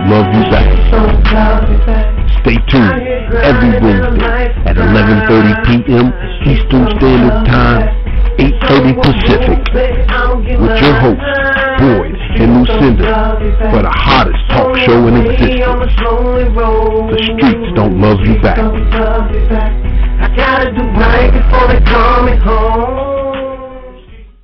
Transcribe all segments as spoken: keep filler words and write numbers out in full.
love you back. Stay tuned every Wednesday at eleven thirty p.m. Eastern Standard Time, eight thirty Pacific, with your hosts, Boyd and Lucinda, for the hottest talk show in existence. The streets don't love you back. I gotta do right before they call me home.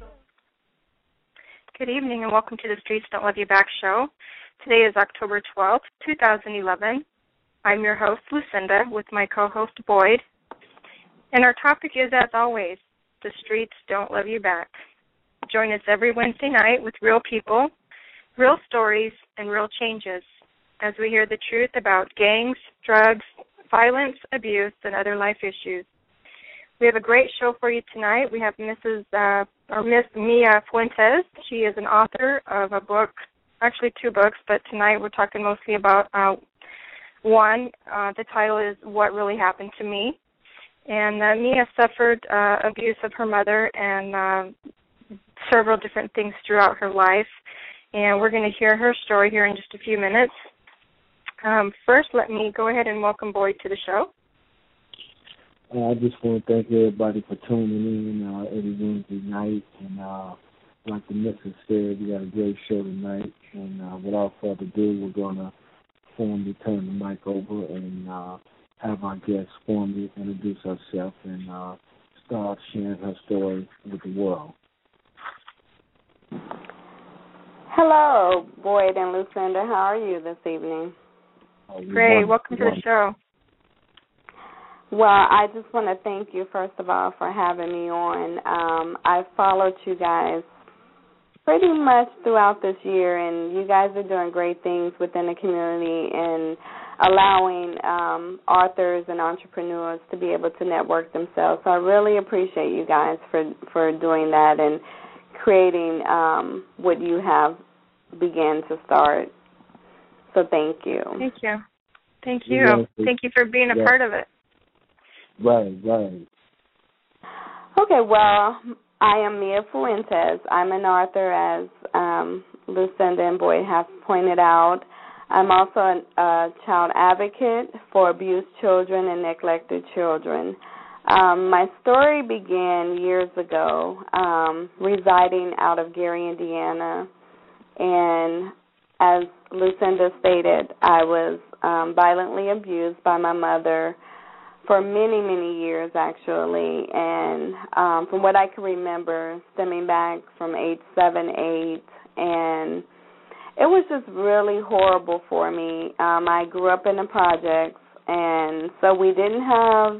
Good evening and welcome to the Streets Don't Love You Back show. Today is October twelfth, two thousand eleven. I'm your host, Lucinda, with my co-host, Boyd. And our topic is, as always, the streets don't love you back. Join us every Wednesday night with real people, real stories, and real changes as we hear the truth about gangs, drugs, violence, abuse, and other life issues. We have a great show for you tonight. We have Missus Uh, or Miss Mia Fuentes. She is an author of a book, actually two books, but tonight we're talking mostly about uh, one. Uh, the title is What Really Happened to Me. And uh, Mia suffered uh, abuse of her mother and uh, several different things throughout her life. And we're going to hear her story here in just a few minutes. Um, first, let me go ahead and welcome Boyd to the show. Uh, I just want to thank everybody for tuning in uh, every Wednesday night. And uh, like the missus said, we got a great show tonight. And uh, without further ado, we're going to formally turn the mic over and uh, have our guest formally introduce herself and uh, start sharing her story with the world. Hello, Boyd and Lucinda. How are you this evening? Uh, we Great. want, Welcome to want, the show. Well, I just want to thank you, first of all, for having me on. Um, I've followed you guys pretty much throughout this year, and you guys are doing great things within the community and allowing um, authors and entrepreneurs to be able to network themselves. So I really appreciate you guys for, for doing that and creating um, what you have began to start. So thank you. Thank you. Thank you. Yeah, Thank you for being a yeah. part of it. Right, right. Okay, well, I am Mia Fuentes. I'm an author, as um, Lucinda and Boyd have pointed out. I'm also a, a child advocate for abused children and neglected children. Um, my story began years ago, um, residing out of Gary, Indiana, and as Lucinda stated, I was um, violently abused by my mother for many, many years, actually, and um, from what I can remember, stemming back from age seven, eight, and it was just really horrible for me. Um, I grew up in the projects, and so we didn't have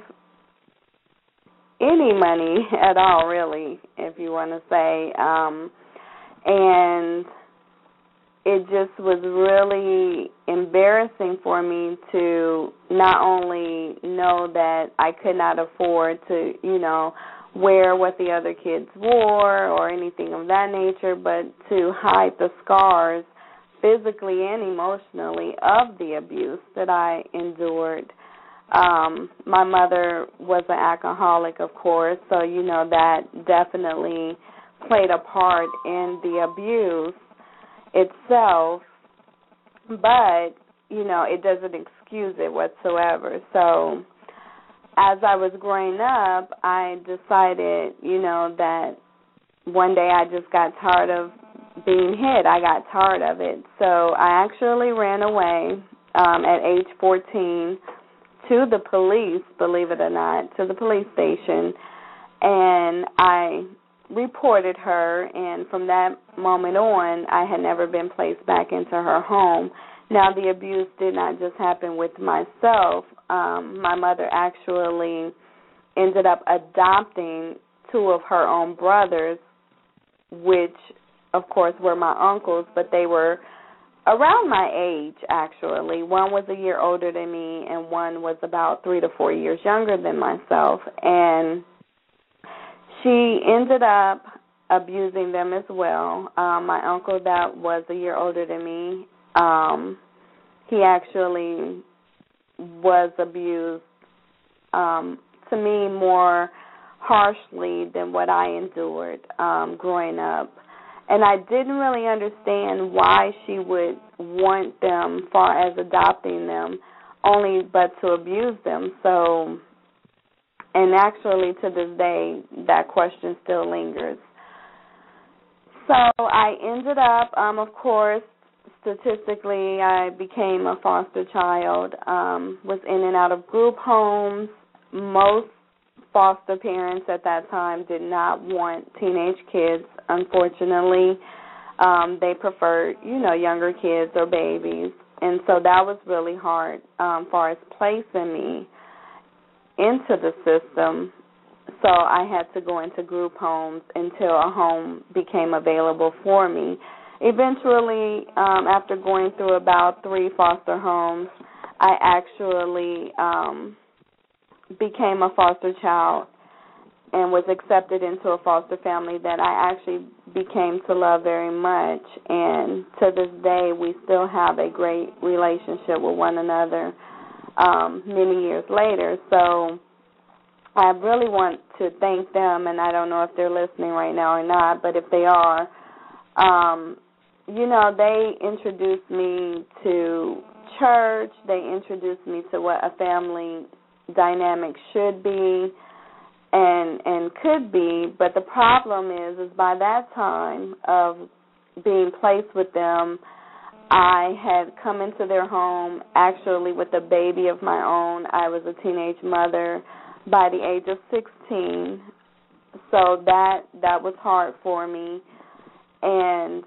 any money at all, really, if you want to say, um, and it just was really embarrassing for me to not only know that I could not afford to, you know, wear what the other kids wore or anything of that nature, but to hide the scars physically and emotionally of the abuse that I endured. Um, my mother was an alcoholic, of course, so, you know, that definitely played a part in the abuse itself, but, you know, it doesn't excuse it whatsoever. So as I was growing up, I decided, you know, that one day I just got tired of being hit. I got tired of it. So I actually ran away um, at age fourteen to the police, believe it or not, to the police station, and I reported her, and from that moment on, I had never been placed back into her home. Now, the abuse did not just happen with myself. Um, my mother actually ended up adopting two of her own brothers, which, of course, were my uncles, but they were around my age, actually. One was a year older than me, and one was about three to four years younger than myself. And she ended up abusing them as well. Um, my uncle that was a year older than me, um, he actually was abused um, to me more harshly than what I endured um, growing up. And I didn't really understand why she would want them far as adopting them, only but to abuse them. So, and actually to this day, that question still lingers. So I ended up, um, of course, statistically, I became a foster child, um, was in and out of group homes. Most foster parents at that time did not want teenage kids, unfortunately. Um, they preferred, you know, younger kids or babies. And so that was really hard um, as far as placing me into the system. So I had to go into group homes until a home became available for me. Eventually, um, after going through about three foster homes, I actually um, became a foster child and was accepted into a foster family that I actually became to love very much. And to this day, we still have a great relationship with one another um, many years later. So I really want to thank them, and I don't know if they're listening right now or not, but if they are, um, you know, they introduced me to church. They introduced me to what a family dynamic should be and and could be. But the problem is, is by that time of being placed with them, I had come into their home actually with a baby of my own. I was a teenage mother by the age of sixteen, so that that was hard for me. And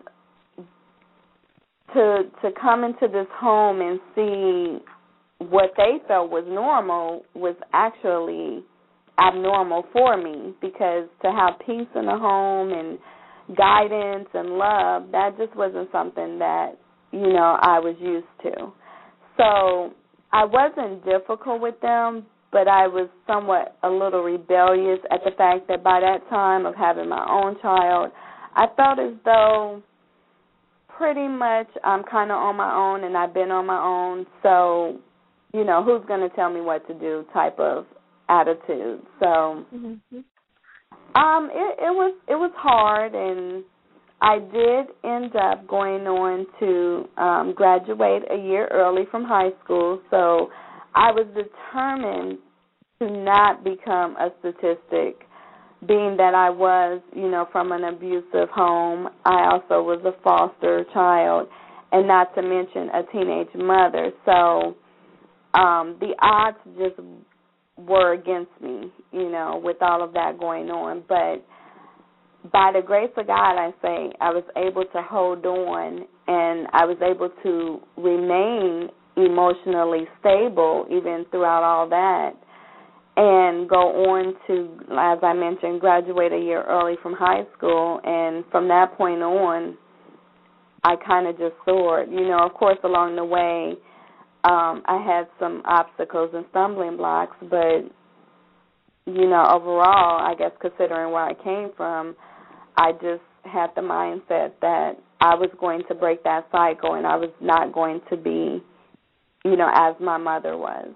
to to come into this home and see what they felt was normal was actually abnormal for me, because to have peace in the home and guidance and love, that just wasn't something that, you know, I was used to. So I wasn't difficult with them, but I was somewhat a little rebellious at the fact that by that time of having my own child, I felt as though pretty much I'm kind of on my own, and I've been on my own, so, you know, who's going to tell me what to do type of attitude. So mm-hmm. um, it, it was it was hard, and I did end up going on to um, graduate a year early from high school, so I was determined to not become a statistic, being that I was, you know, from an abusive home. I also was a foster child, and not to mention a teenage mother. So um, the odds just were against me, you know, with all of that going on. But by the grace of God, I say, I was able to hold on, and I was able to remain emotionally stable even throughout all that, and go on to, as I mentioned, graduate a year early from high school. And from that point on, I kind of just soared. You know, of course, along the way, um, I had some obstacles and stumbling blocks, but, you know, overall, I guess considering where I came from, I just had the mindset that I was going to break that cycle, and I was not going to be, you know, as my mother was.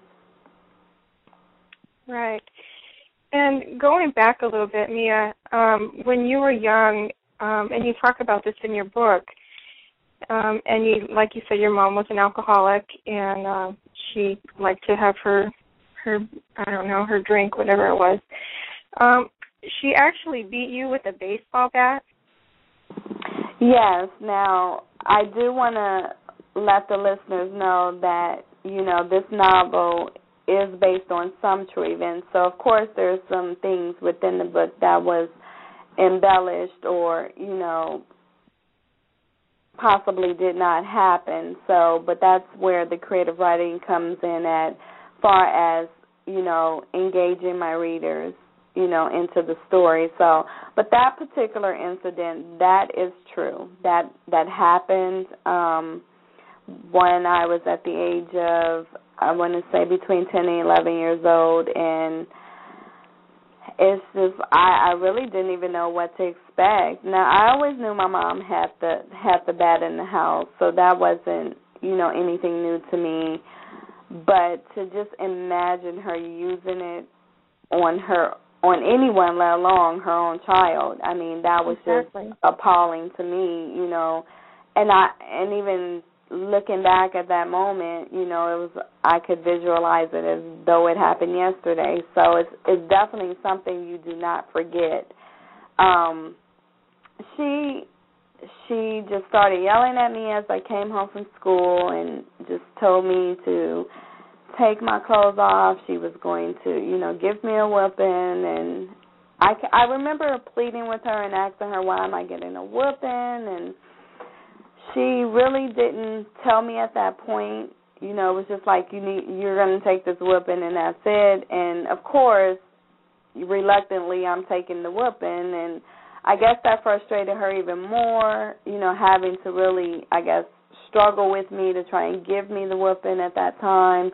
Right. And going back a little bit, Mia, um, when you were young, um, and you talk about this in your book, um, and you, like you said, your mom was an alcoholic, and uh, she liked to have her, her, I don't know, her drink, whatever it was. Um, she actually beat you with a baseball bat? Yes. Now, I do want to let the listeners know that, you know, this novel is based on some true events. So, of course, there's some things within the book that was embellished or, you know, possibly did not happen. So, but that's where the creative writing comes in at, far as, you know, engaging my readers, you know, into the story. So, but that particular incident, that is true. That that happened um, when I was at the age of, I want to say between ten and eleven years old, and it's just, I, I really didn't even know what to expect. Now, I always knew my mom had the had the bat in the house, so that wasn't, you know, anything new to me. But to just imagine her using it on her on anyone, let alone her own child. I mean, that was exactly. just appalling to me, you know. And I and even looking back at that moment, you know, it was I could visualize it as though it happened yesterday. So it's it's definitely something you do not forget. Um, she she just started yelling at me as I came home from school and just told me to take my clothes off. She was going to, you know, give me a whooping, and I, I remember pleading with her and asking her, why am I getting a whooping? And she really didn't tell me at that point. You know, it was just like, you need, you're going to take this whooping, and that's it. And, of course, reluctantly, I'm taking the whooping, and I guess that frustrated her even more, you know, having to really, I guess, struggle with me to try and give me the whooping at that time.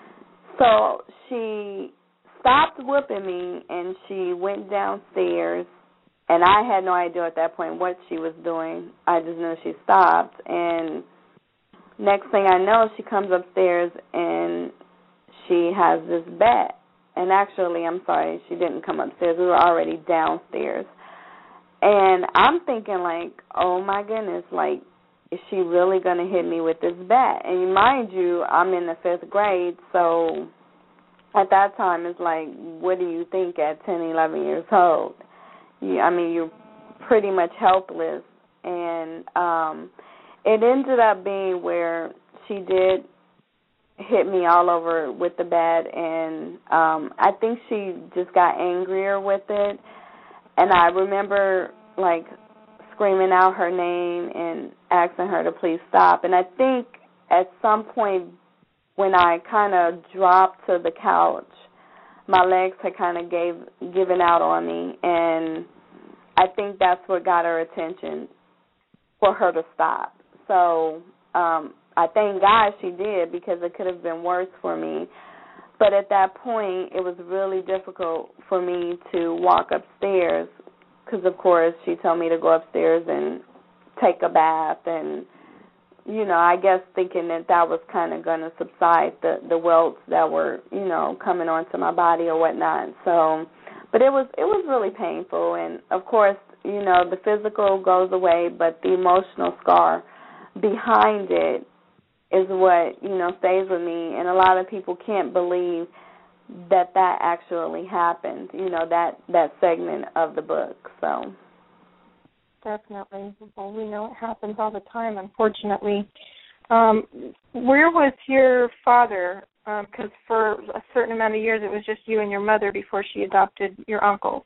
So she stopped whooping me, and she went downstairs, and I had no idea at that point what she was doing. I just knew she stopped, and next thing I know, she comes upstairs, and she has this bat. And actually, I'm sorry, she didn't come upstairs. We were already downstairs. And I'm thinking, like, oh, my goodness, like, is she really going to hit me with this bat? And mind you, I'm in the fifth grade, so at that time it's like, what do you think at ten, eleven years old? You, I mean, you're pretty much helpless. And um, it ended up being where she did hit me all over with the bat, and um, I think she just got angrier with it. And I remember, like, screaming out her name and asking her to please stop. And I think at some point when I kind of dropped to the couch, my legs had kind of gave given out on me, and I think that's what got her attention for her to stop. So um, I thank God she did, because it could have been worse for me. But at that point, it was really difficult for me to walk upstairs, because, of course, she told me to go upstairs and take a bath, and, you know, I guess thinking that that was kind of going to subside the, the welts that were, you know, coming onto my body or whatnot. So, but it was it was really painful, and, of course, you know, the physical goes away, but the emotional scar behind it is what, you know, stays with me, and a lot of people can't believe that that actually happened, you know, that, that segment of the book. So definitely. Well, we know it happens all the time, unfortunately. Um, where was your father? Because um, for a certain amount of years it was just you and your mother before she adopted your uncle.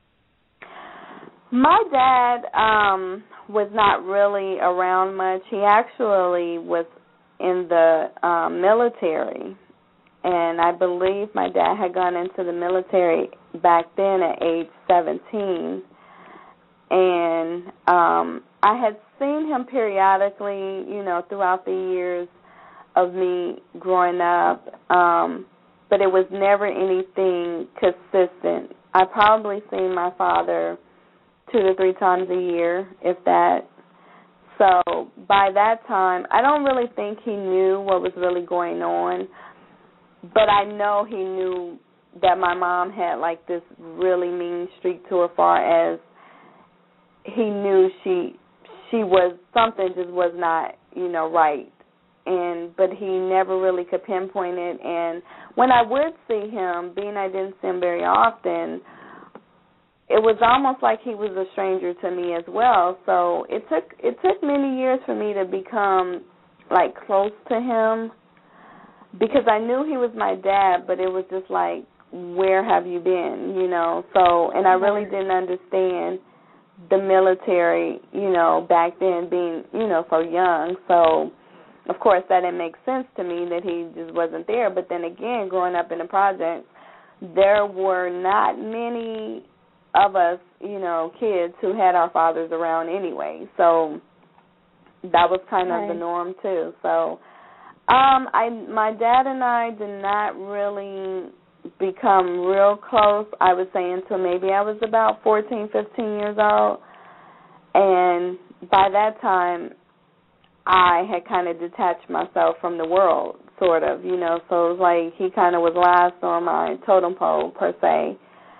My dad um, was not really around much. He actually was in the um, military. And I believe my dad had gone into the military back then at age seventeen. And um, I had seen him periodically, you know, throughout the years of me growing up. Um, but it was never anything consistent. I probably seen my father two to three times a year, if that. So by that time, I don't really think he knew what was really going on. But I know he knew that my mom had, like, this really mean streak to her, far as he knew she she was, something just was not, you know, right. And but he never really could pinpoint it. And when I would see him, being I didn't see him very often, it was almost like he was a stranger to me as well. So it took it took many years for me to become, like, close to him, because I knew he was my dad, but it was just like, where have you been, you know? So, and I really didn't understand the military, you know, back then, being, you know, so young. So, of course, that didn't make sense to me that he just wasn't there. But then again, growing up in the projects, there were not many of us, you know, kids who had our fathers around anyway. So that was kind of right. the norm too. So Um, I my dad and I did not really become real close, I would say, until maybe I was about fourteen, fifteen years old. And by that time, I had kind of detached myself from the world, sort of, you know. So it was like he kind of was last on my totem pole, per se,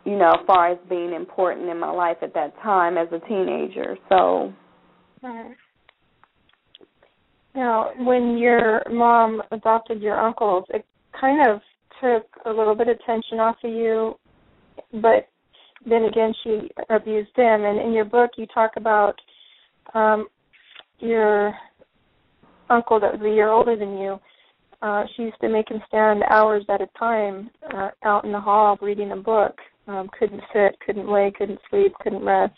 you know, as far as being important in my life at that time as a teenager. So. Right. Now, when your mom adopted your uncles, it kind of took a little bit of tension off of you, but then again, she abused them. And in your book, you talk about um, your uncle that was a year older than you. Uh, she used to make him stand hours at a time uh, out in the hall reading a book. Um, couldn't sit, couldn't lay, couldn't sleep, couldn't rest.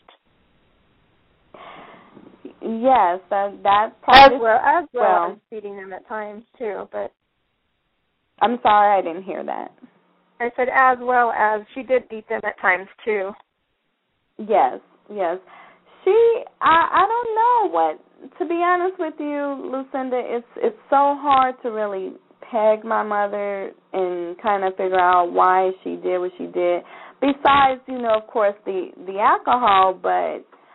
Yes, that that as part well as well, well as feeding them at times too. But I'm sorry, I didn't hear that. I said as well as she did beat them at times too. Yes, yes. She, I, I don't know what. To be honest with you, Lucinda, it's it's so hard to really peg my mother and kind of figure out why she did what she did. Besides, you know, of course, the the alcohol, but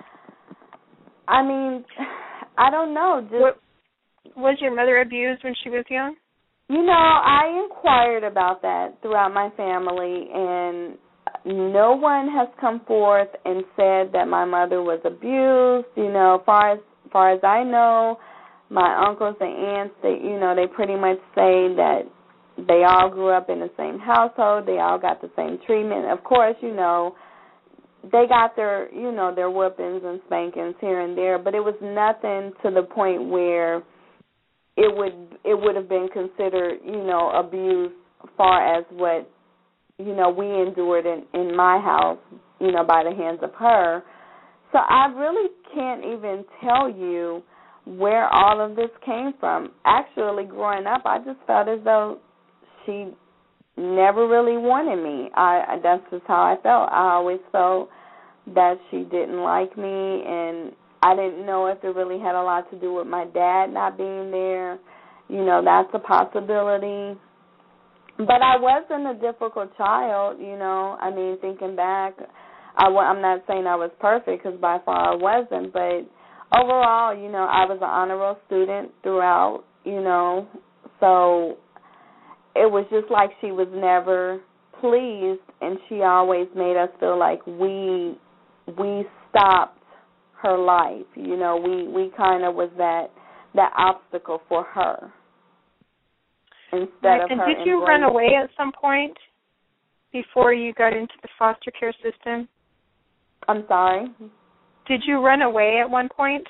I mean, I don't know. Just what, was your mother abused when she was young? You know, I inquired about that throughout my family, and no one has come forth and said that my mother was abused. You know, far as far as I know, my uncles and aunts, they, you know, they pretty much say that they all grew up in the same household. They all got the same treatment. Of course, you know, they got their, you know, their whoopings and spankings here and there, but it was nothing to the point where it would it would have been considered, you know, abuse far as what, you know, we endured in, in my house, you know, by the hands of her. So I really can't even tell you where all of this came from. Actually, growing up, I just felt as though she never really wanted me. I that's just how I felt. I always felt that she didn't like me, and I didn't know if it really had a lot to do with my dad not being there. You know, that's a possibility. But I wasn't a difficult child, you know. I mean, thinking back, I, I'm not saying I was perfect, because by far I wasn't, but overall, you know, I was an honor roll student throughout, you know, so it was just like she was never pleased, and she always made us feel like we we stopped her life. You know, we, we kind of was that that obstacle for her instead right. of and her. And did you run away at some point before you got into the foster care system? I'm sorry? Did you run away at one point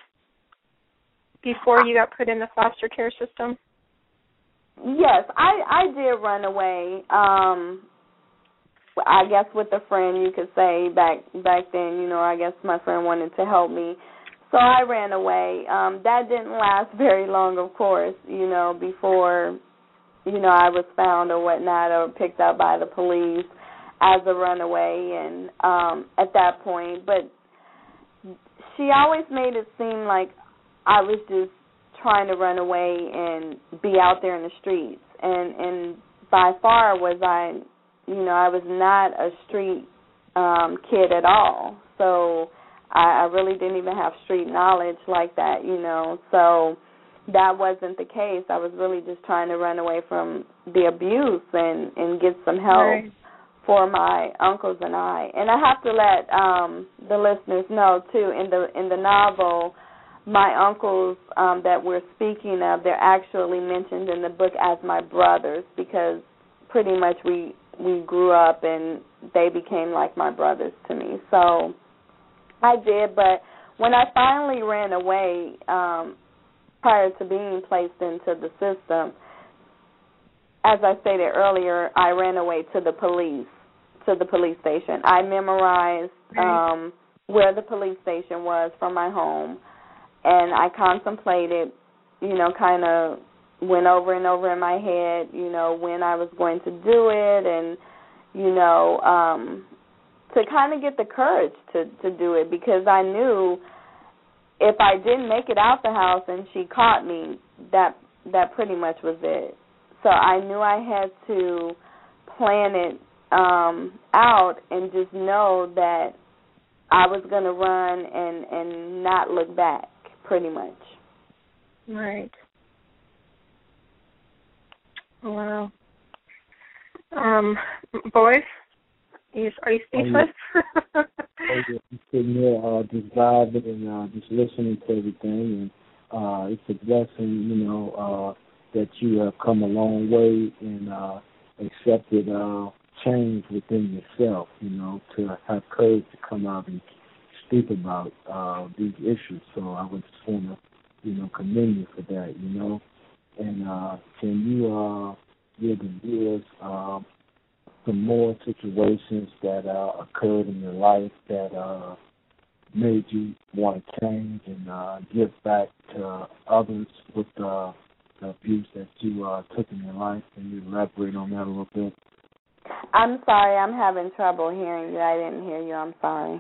before you got put in the foster care system? Yes, I, I did run away. Um, I guess with a friend, you could say, back back then, you know, I guess my friend wanted to help me. So I ran away. Um, that didn't last very long, of course, you know, before, you know, I was found or whatnot or picked up by the police as a runaway. And um, at that point, but she always made it seem like I was just trying to run away and be out there in the streets. And, and by far was I, you know, I was not a street um, kid at all. So I, I really didn't even have street knowledge like that, you know. So that wasn't the case. I was really just trying to run away from the abuse and, and get some help right. for my uncles and I. And I have to let um, the listeners know, too, in the in the novel, my uncles um, that we're speaking of, they're actually mentioned in the book as my brothers, because pretty much we we grew up and they became like my brothers to me. So I did, but when I finally ran away, um, prior to being placed into the system, as I stated earlier, I ran away to the police, to the police station. I memorized um, where the police station was from my home, and I contemplated, you know, kind of went over and over in my head, you know, when I was going to do it, and, you know, um, to kind of get the courage to, to do it, because I knew if I didn't make it out the house and she caught me, that that pretty much was it. So I knew I had to plan it um, out and just know that I was going to run and, and not look back, pretty much. Right. Wow. Um, boys? You, are you speechless? Oh, yeah. I'm sitting there uh, just vibing and uh, just listening to everything. And uh, it's a blessing, you know, uh, that you have come a long way and uh, accepted uh, change within yourself, you know, to have courage to come out and speak about uh, these issues. So I would just want to, you know, commend you for that, you know. And uh, can you uh, give the viewers uh, some more situations that uh, occurred in your life that uh, made you want to change and uh, give back to others with uh, the abuse that you uh, took in your life? Can you elaborate on that a little bit? I'm sorry, I'm having trouble hearing you. I didn't hear you. I'm sorry.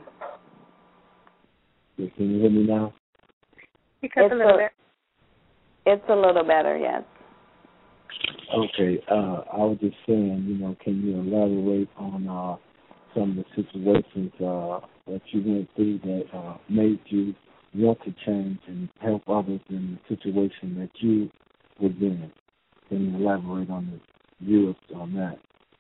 Yeah, can you hear me now? Because a little a, bit. It's a little better, yes. Okay, uh, I was just saying, you know, can you elaborate on uh, some of the situations uh, that you went through that uh, made you want to change and help others in the situation that you were in? Can you elaborate on the viewers on that?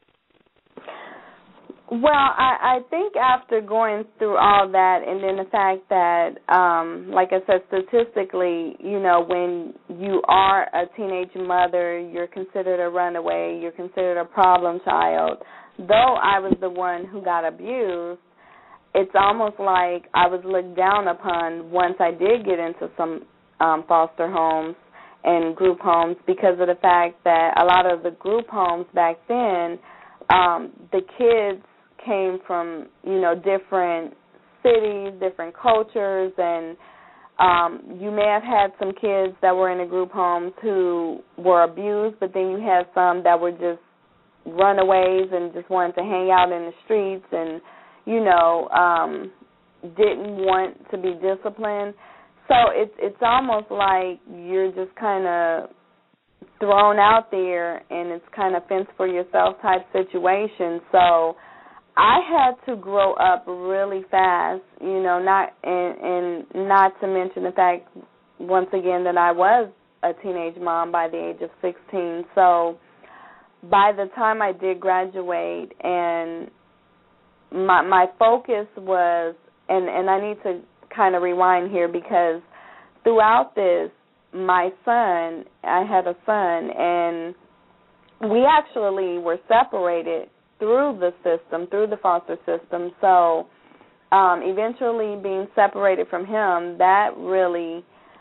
Well, I, I think after going through all that, and then the fact that, um, like I said, statistically, you know, when you are a teenage mother, you're considered a runaway, you're considered a problem child. Though I was the one who got abused, it's almost like I was looked down upon once I did get into some um, foster homes and group homes, because of the fact that a lot of the group homes back then, um, the kids came from, you know, different cities, different cultures, and um, you may have had some kids that were in the group homes who were abused, but then you had some that were just runaways and just wanted to hang out in the streets and, you know, um, didn't want to be disciplined. So it's it's almost like you're just kind of thrown out there, and it's kind of fence for yourself type situation. So I had to grow up really fast, you know, not and, and not to mention the fact, once again, that I was a teenage mom by the age of sixteen. So by the time I did graduate, and my my focus was, and, and I need to kind of rewind here, because throughout this, my son, I had a son, and we actually were separated through the system, through the foster system. So um, eventually being separated from him, that really,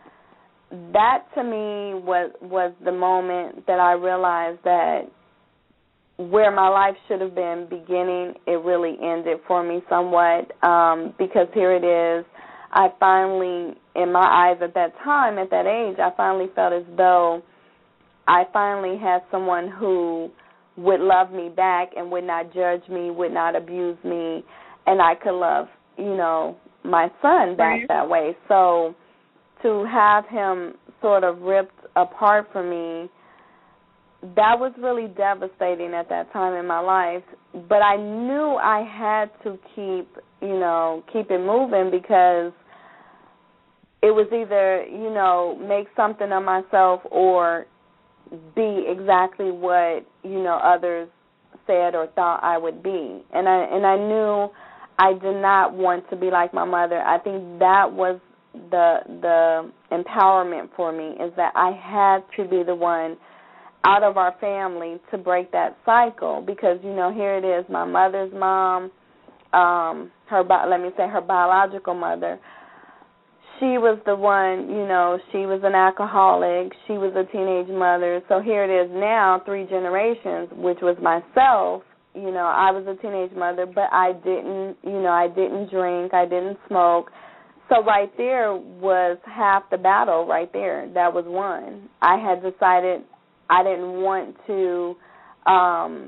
that to me was, was the moment that I realized that where my life should have been beginning, it really ended for me somewhat, um, because here it is, I finally, in my eyes at that time, at that age, I finally felt as though I finally had someone who would love me back and would not judge me, would not abuse me, and I could love, you know, my son back right. that way. So to have him sort of ripped apart from me, that was really devastating at that time in my life. But I knew I had to keep, you know, keep it moving, because it was either, you know, make something of myself or be exactly what, you know, others said or thought I would be. And I and I knew I did not want to be like my mother. I think that was the the empowerment for me, is that I had to be the one out of our family to break that cycle, because, you know, here it is, my mother's mom, um, her let me say her biological mother, she was the one, you know, she was an alcoholic, she was a teenage mother. So here it is now, three generations, which was myself. You know, I was a teenage mother, but I didn't, you know, I didn't drink, I didn't smoke. So right there was half the battle right there. That was one. I had decided I didn't want to, um,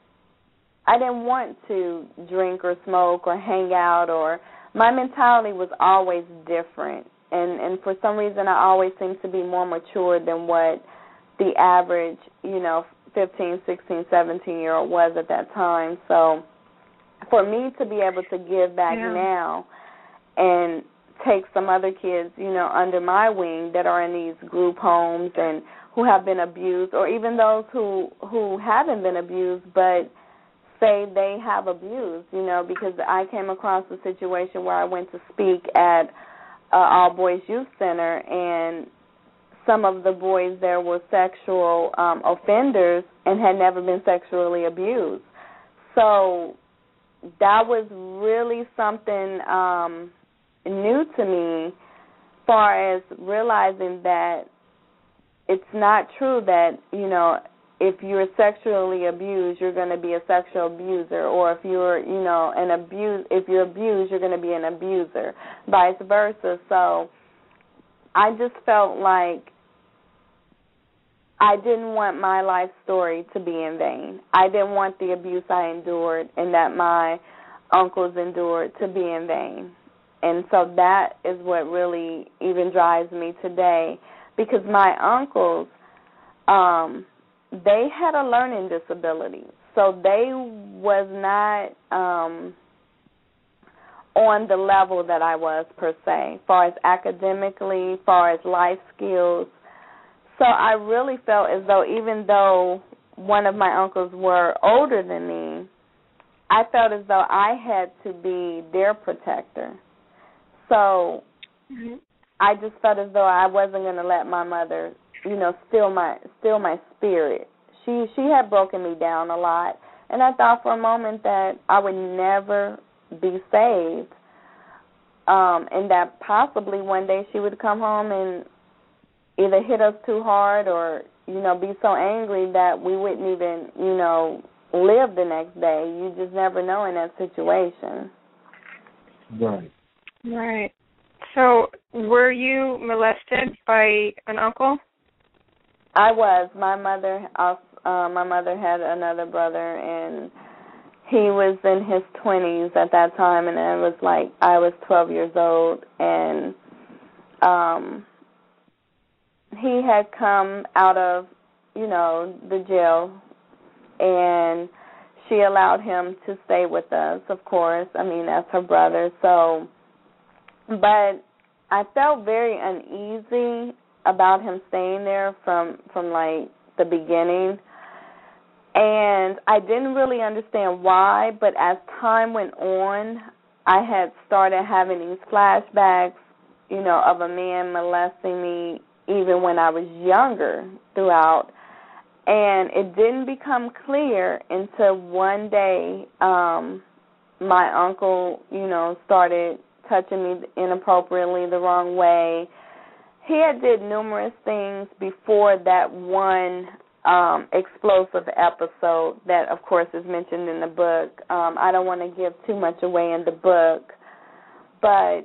I didn't want to drink or smoke or hang out, or my mentality was always different, and, and for some reason I always seemed to be more mature than what the average, you know, fifteen, sixteen, seventeen-year-old was at that time. So for me to be able to give back yeah. now and take some other kids, you know, under my wing that are in these group homes and who have been abused, or even those who, who haven't been abused but say they have abused, you know, because I came across a situation where I went to speak at uh, All Boys Youth Center, and some of the boys there were sexual um, offenders and had never been sexually abused. So that was really something um, new to me, as far as realizing that it's not true that, you know, if you're sexually abused, you're going to be a sexual abuser, or if you're, you know, an abuse, if you're abused, you're going to be an abuser, vice versa. So I just felt like I didn't want my life story to be in vain. I didn't want the abuse I endured and that my uncles endured to be in vain. And so that is what really even drives me today, because my uncles, um, they had a learning disability. So they was not um, on the level that I was, per se, as far as academically, as far as life skills. So I really felt as though even though one of my uncles were older than me, I felt as though I had to be their protector. So mm-hmm. I just felt as though I wasn't going to let my mother, you know, steal my steal my spirit. She she had broken me down a lot, and I thought for a moment that I would never be saved, um, and that possibly one day she would come home and either hit us too hard or, you know, be so angry that we wouldn't even, you know, live the next day. You just never know in that situation. Right. Right. So were you molested by an uncle? I was. My mother, uh, my mother had another brother, and he was in his twenties at that time, and it was like I was twelve years old, and um, he had come out of, you know, the jail, and she allowed him to stay with us, of course. I mean, as her brother. So, but I felt very uneasy about him staying there from, from like, the beginning. And I didn't really understand why, but as time went on, I had started having these flashbacks, you know, of a man molesting me even when I was younger throughout. And it didn't become clear until one day um, my uncle, you know, started touching me inappropriately the wrong way. He had did numerous things before that one um, explosive episode that, of course, is mentioned in the book. Um, I don't want to give too much away in the book, but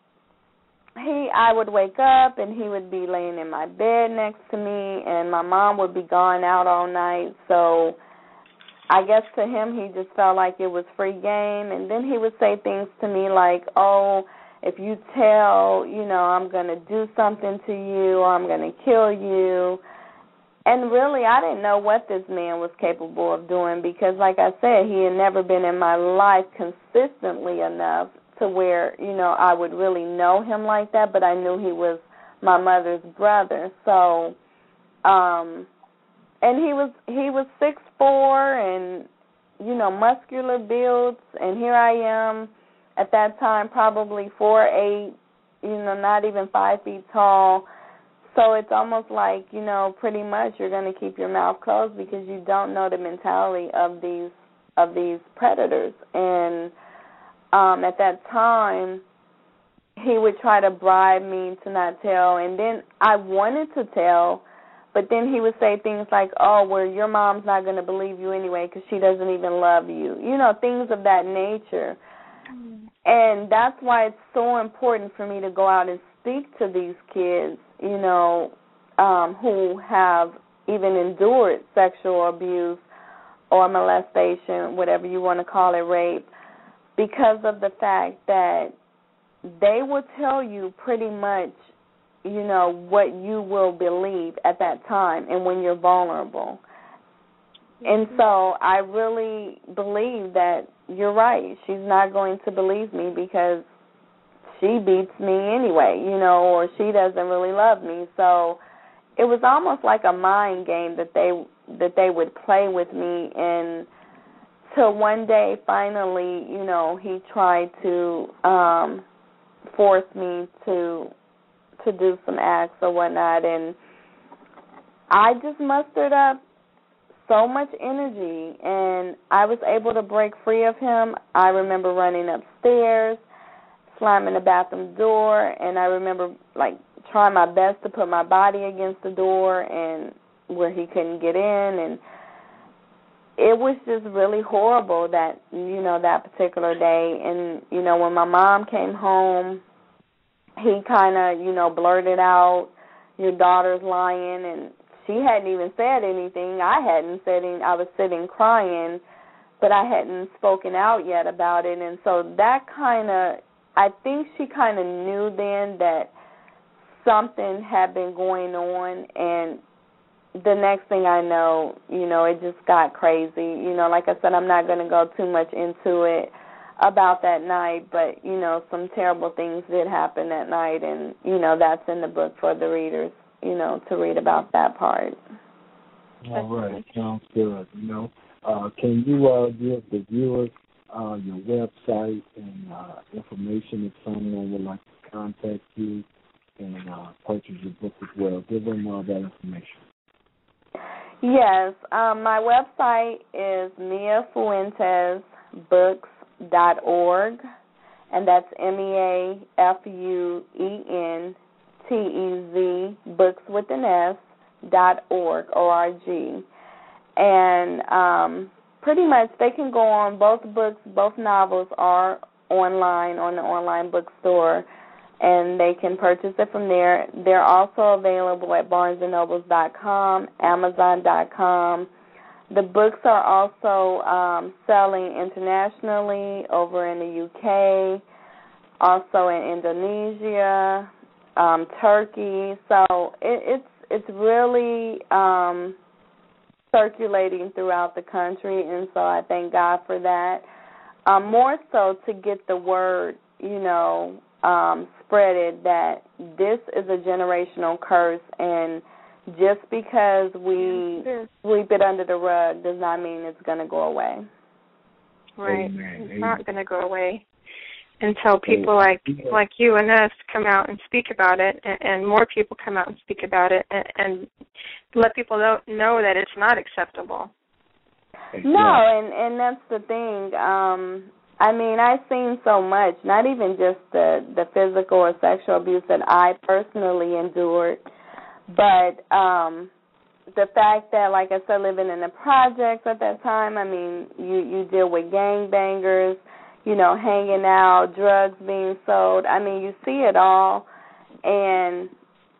he, I would wake up and he would be laying in my bed next to me, and my mom would be gone out all night. So I guess to him he just felt like it was free game, and then he would say things to me like, oh, if you tell, you know, I'm going to do something to you or I'm going to kill you. And really, I didn't know what this man was capable of doing because, like I said, he had never been in my life consistently enough to where, you know, I would really know him like that, but I knew he was my mother's brother. So, um, and he was he was six foot four and, you know, muscular builds, and here I am at that time probably four foot eight, you know, not even five feet tall. So it's almost like, you know, pretty much you're going to keep your mouth closed because you don't know the mentality of these of these predators. And um, at that time, he would try to bribe me to not tell. And then I wanted to tell, but then he would say things like, oh, well, your mom's not going to believe you anyway because she doesn't even love you. You know, things of that nature. Mm. And that's why it's so important for me to go out and speak to these kids, you know, um, who have even endured sexual abuse or molestation, whatever you want to call it, rape, because of the fact that they will tell you pretty much, you know, what you will believe at that time and when you're vulnerable. Mm-hmm. And so I really believe that you're right. She's not going to believe me because she beats me anyway, you know, or she doesn't really love me. So it was almost like a mind game that they that they would play with me and till one day, finally, you know, he tried to um, force me to to do some acts or whatnot, and I just mustered up so much energy, and I was able to break free of him. I remember running upstairs, slamming the bathroom door, and I remember, like, trying my best to put my body against the door and where he couldn't get in, and it was just really horrible that, you know, that particular day. And, you know, when my mom came home, he kind of, you know, blurted out, "Your daughter's lying," and she hadn't even said anything. I hadn't said anything. I was sitting crying, but I hadn't spoken out yet about it. And so that kind of, I think she kind of knew then that something had been going on, and the next thing I know, you know, it just got crazy. You know, like I said, I'm not going to go too much into it about that night, but, you know, some terrible things did happen that night, and, you know, that's in the book for the readers, you know, to read about that part. All right, sounds good. You know, uh, can you uh, give the viewers uh, your website and uh, information if someone would like to contact you and uh, purchase your book as well? Give them all that information. Yes, um, my website is Mia Fuentes Books dot org, and that's M E A F U E N T E Z, books with an S, dot org, O R G. And um, pretty much they can go on, both books, both novels are online on the online bookstore, and they can purchase it from there. They're also available at barnes and nobles dot com, amazon dot com. The books are also um, selling internationally over in the U K, also in Indonesia, um, Turkey. So it, it's it's really um, circulating throughout the country, and so I thank God for that. Um, more so to get the word, you know, um, spreaded that this is a generational curse, and just because we sweep it under the rug does not mean it's going to go away. Right. Amen. It's Amen. not going to go away until people like like you and us come out and speak about it, and, and more people come out and speak about it, and, and let people know, know that it's not acceptable. No, and, and that's the thing. Um, I mean, I've seen so much, not even just the, the physical or sexual abuse that I personally endured, but um, the fact that, like I said, living in the projects at that time, I mean, you, you deal with gangbangers, you know, hanging out, drugs being sold. I mean, you see it all, and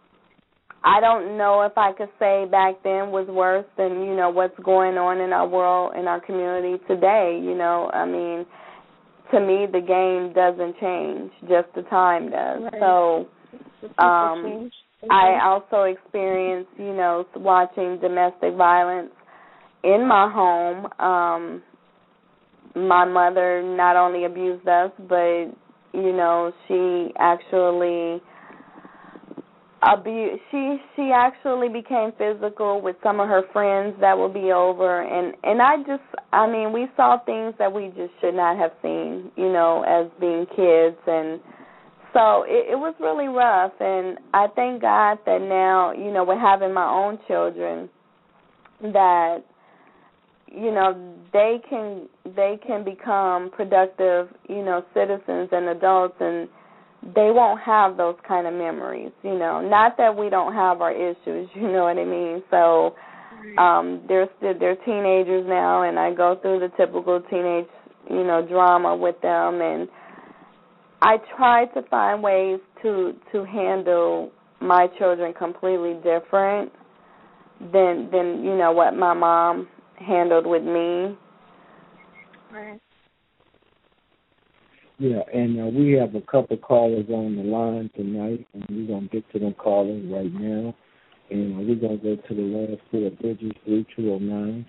I don't know if I could say back then was worse than, you know, what's going on in our world, in our community today, you know. I mean, to me, the game doesn't change, just the time does. Right. So um, I also experienced, you know, watching domestic violence in my home. Um, my mother not only abused us, but, you know, she actually abused, she she actually became physical with some of her friends that would be over, and, and I just, I mean, we saw things that we just should not have seen, you know, as being kids, and so it, it was really rough, and I thank God that now, you know, with having my own children, that, you know, they can they can become productive, you know, citizens and adults, and they won't have those kind of memories, you know. Not that we don't have our issues, you know what I mean. So um, they're still, they're teenagers now, and I go through the typical teenage, you know, drama with them, and I try to find ways to to handle my children completely different than than you know what my mom handled with me. Right. Yeah, and uh, we have a couple callers on the line tonight, and we're going to get to them callers right now. And uh, we're going to go to the last four digits, three two oh nine.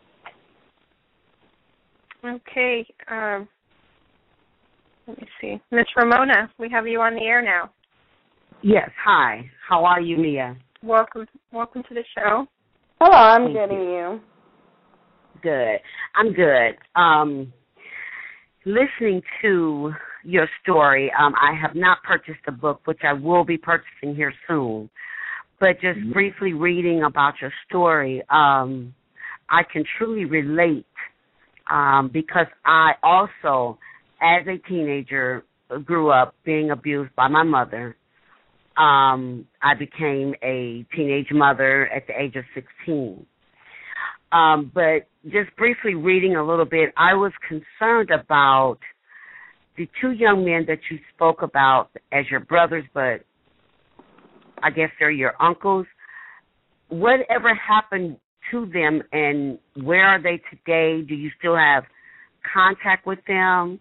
Okay. Um, let me see. Miss Ramona, we have you on the air now. Yes, hi. How are you, Mia? Welcome welcome to the show. Hello, I'm Thank getting you. you. Good. I'm good. Um, listening to your story, um, I have not purchased the book, which I will be purchasing here soon. But just mm-hmm. briefly reading about your story, um, I can truly relate um, because I also, as a teenager, grew up being abused by my mother. Um, I became a teenage mother at the age of sixteen. Um, but just briefly reading a little bit, I was concerned about the two young men that you spoke about as your brothers, but I guess they're your uncles. Whatever happened to them, and where are they today? Do you still have contact with them?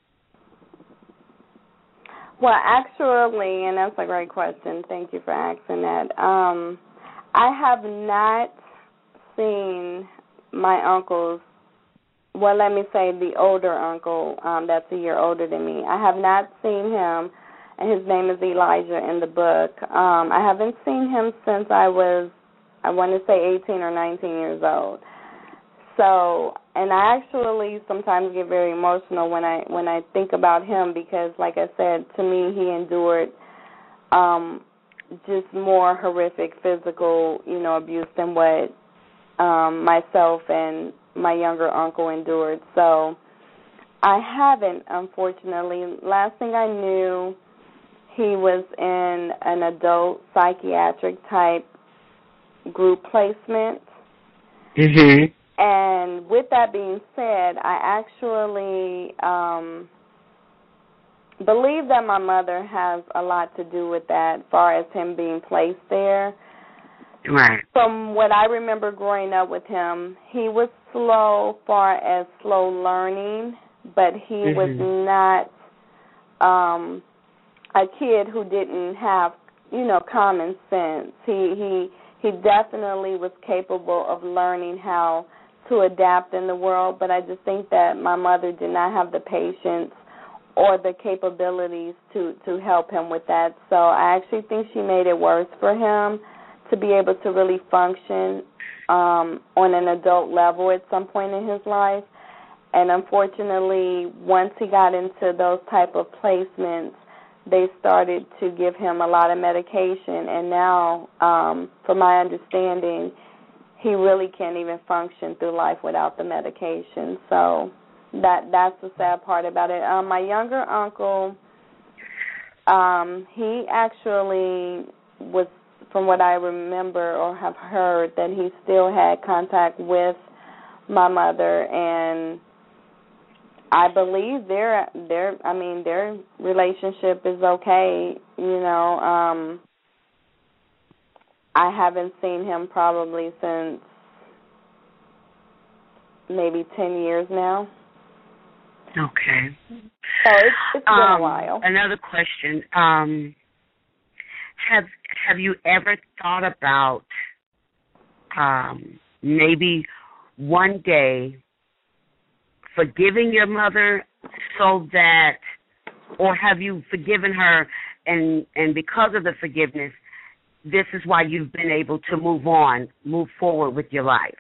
Well, actually, and that's a great question. Thank you for asking that. Um, I have not seen my uncles. Well, let me say the older uncle um, that's a year older than me. I have not seen him, and his name is Elijah in the book. Um, I haven't seen him since I was, I want to say eighteen or nineteen years old. So, and I actually sometimes get very emotional when I when I think about him because, like I said, to me he endured um, just more horrific physical, you know, abuse than what um, myself and my younger uncle endured. So I haven't, unfortunately. Last thing I knew, he was in an adult psychiatric type group placement. Mm-hmm. And with that being said, I actually um, believe that my mother has a lot to do with that as far as him being placed there. Right. From what I remember growing up with him, he was slow far as slow learning, but he mm-hmm. was not um, a kid who didn't have, you know, common sense. He he he definitely was capable of learning how to adapt in the world, but I just think that my mother did not have the patience or the capabilities to, to help him with that. So I actually think she made it worse for him to be able to really function um, on an adult level at some point in his life. And unfortunately, once he got into those type of placements, they started to give him a lot of medication. And now, um, from my understanding, he really can't even function through life without the medication. So that that's the sad part about it. Um, my younger uncle, um, he actually was, from what I remember or have heard, that he still had contact with my mother, and I believe their their I mean their relationship is okay. You know, um, I haven't seen him probably since maybe ten years now. Okay. So it's, it's been um, a while. Another question. Um, have Have you ever thought about um, maybe one day forgiving your mother so that, or have you forgiven her and, and because of the forgiveness, this is why you've been able to move on, move forward with your life?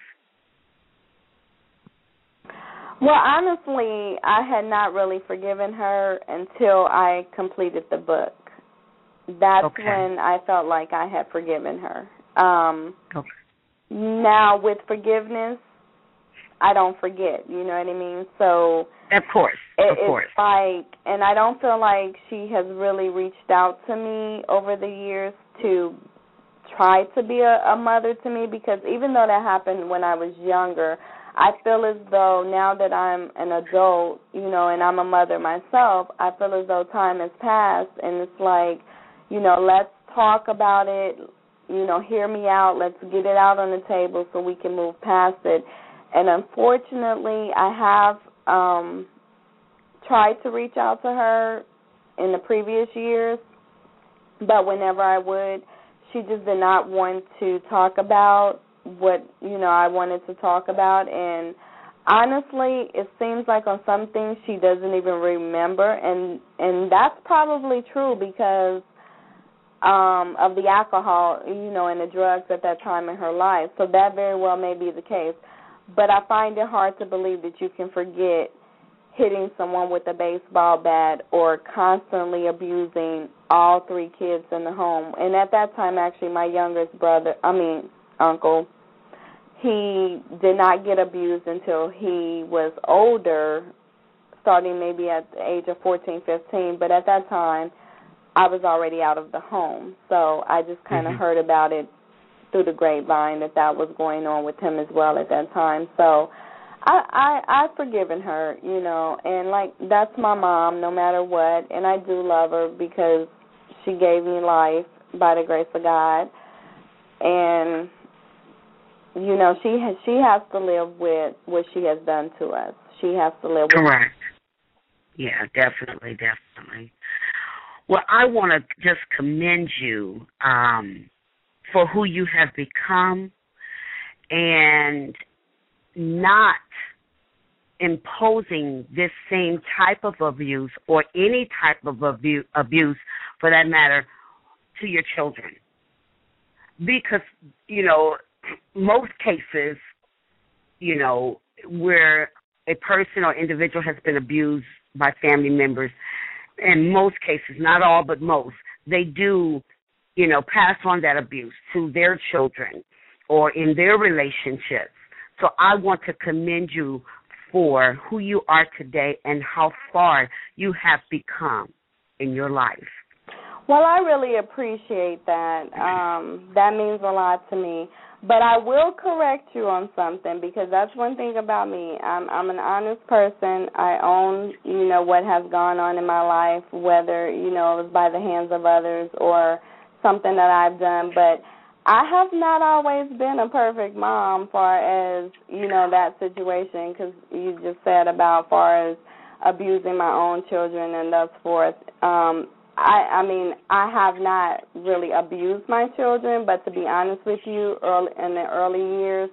Well, honestly, I had not really forgiven her until I completed the book. That's okay. when I felt like I had forgiven her. Um, okay. Now, with forgiveness, I don't forget, you know what I mean? So Of course, it, of course. It's like, and I don't feel like she has really reached out to me over the years to try to be a, a mother to me, because even though that happened when I was younger, I feel as though now that I'm an adult, you know, and I'm a mother myself, I feel as though time has passed, and it's like, you know, let's talk about it, you know, hear me out, let's get it out on the table so we can move past it. And unfortunately, I have um, tried to reach out to her in the previous years, but whenever I would, she just did not want to talk about what, you know, I wanted to talk about. And honestly, it seems like on some things she doesn't even remember, and and that's probably true because um, of the alcohol, you know, and the drugs at that time in her life. So that very well may be the case. but I find it hard to believe that you can forget hitting someone with a baseball bat or constantly abusing all three kids in the home. And at that time, actually, my youngest brother, I mean, uncle, he did not get abused until he was older, starting maybe at the age of fourteen, fifteen. But at that time, I was already out of the home. So I just kind of mm-hmm. heard about it through the grapevine that that was going on with him as well at that time. So I, I, I've forgiven her, you know, and, like, that's my mom no matter what, and I do love her because she gave me life by the grace of God, and, you know, she has, she has to live with what she has done to us. She has to live with Correct. Yeah, definitely, definitely. Well, I want to just commend you um, for who you have become and not imposing this same type of abuse or any type of abu- abuse, for that matter, to your children. Because, you know, most cases, you know, where a person or individual has been abused by family members, in most cases, not all but most, they do, you know, pass on that abuse to their children or in their relationships. So I want to commend you for who you are today and how far you have become in your life. Well, I really appreciate that. Um, that means a lot to me. But I will correct you on something because that's one thing about me. I'm, I'm an honest person. I own, you know, what has gone on in my life, whether, you know, it was by the hands of others or something that I've done. But I have not always been a perfect mom far as, you know, that situation, because you just said about far as abusing my own children and thus forth. Um, I, I mean, I have not really abused my children, but to be honest with you, early, in the early years,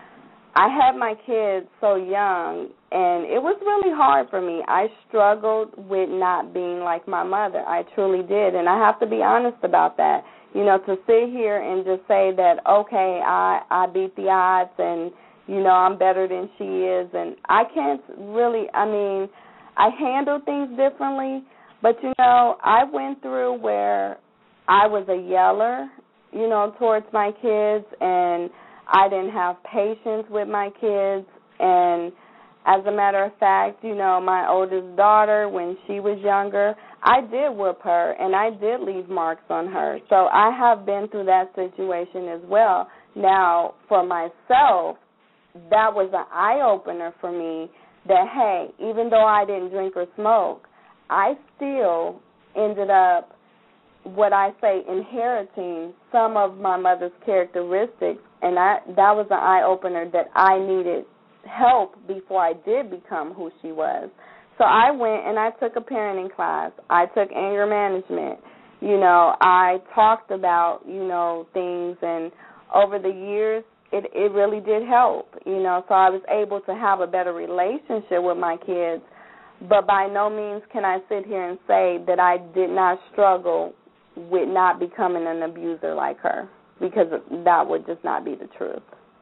I had my kids so young, and it was really hard for me. I struggled with not being like my mother. I truly did, and I have to be honest about that. You know, to sit here and just say that, okay, I, I beat the odds and, you know, I'm better than she is, and I can't really, I mean, I handle things differently, but, you know, I went through where I was a yeller, you know, towards my kids, and I didn't have patience with my kids, and as a matter of fact, you know, my oldest daughter, when she was younger, I did whoop her, and I did leave marks on her. So I have been through that situation as well. Now, for myself, that was an eye-opener for me that, hey, even though I didn't drink or smoke, I still ended up, what I say, inheriting some of my mother's characteristics, and I, that was an eye-opener that I needed help before I did become who she was. So I went and I took a parenting class. I took anger management. You know, I talked about, you know, things, and over the years, it, it really did help, you know, so I was able to have a better relationship with my kids. But by no means can I sit here and say that I did not struggle with not becoming an abuser like her, because that would just not be the truth.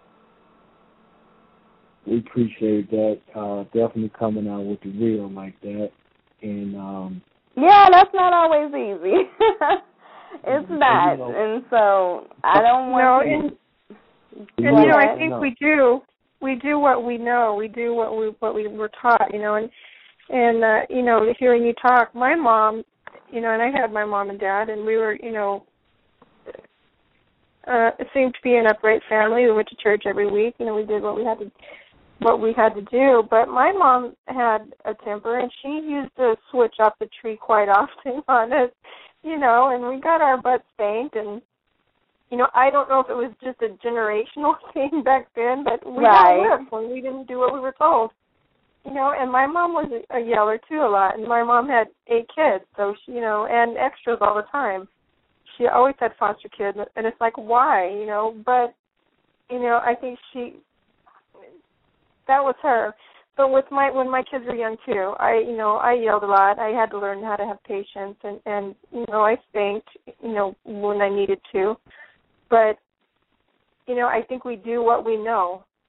We appreciate that. Uh, definitely coming out with the real like that. And um, yeah, that's not always easy. It's not. You know, and so I don't want no, to. And, and you know, I think no. we do. We do what we know. We do what we what we were taught. You know, and and uh, you know, hearing you talk, my mom, you know, and I had my mom and dad, and we were, you know, uh, it seemed to be an upright family. We went to church every week. You know, we did what we had to. what we had to do, but my mom had a temper, and she used to switch up the tree quite often on us, you know, and we got our butts spanked, and, you know, I don't know if it was just a generational thing back then, but we right. got whipped when we didn't do what we were told, you know, and my mom was a, a yeller, too, a lot, and my mom had eight kids, so, she, you know, and extras all the time. She always had foster kids, and it's like, why, you know, but, you know, I think she... that was her. But with my when my kids were young too, I you know I yelled a lot. I had to learn how to have patience, and and you know I spanked you know when I needed to. But you know I think we do what we know,